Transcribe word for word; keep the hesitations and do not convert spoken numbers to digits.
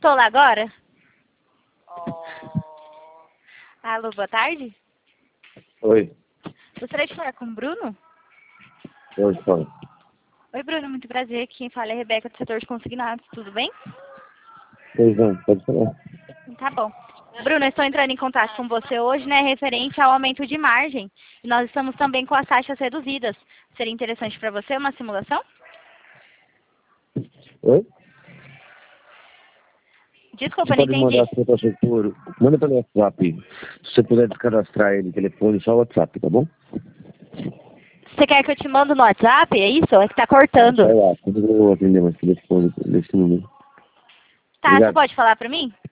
Tô lá agora? Alô, boa tarde. Oi, Gostaria de falar com o Bruno? hoje fala. Oi, Bruno, muito prazer. Quem fala é a Rebeca, do setor de consignados. Tudo bem? Pois não, pode falar. Tá bom. Bruno, eu estou entrando em contato com você hoje, né, referente ao aumento de margem. E nós estamos também com as taxas reduzidas. Seria interessante para você uma simulação? Oi? Desculpa, Você não pode mandar entendi. a sua taxa por... Manda pelo WhatsApp. Se você puder descadastrar ele, telefone, só o WhatsApp, tá bom? Você quer que eu te mando no WhatsApp? É isso? É que tá Só cortando. o WhatsApp. Eu não vou atender mais telefone desse número. Tá, você Obrigado. pode falar para mim?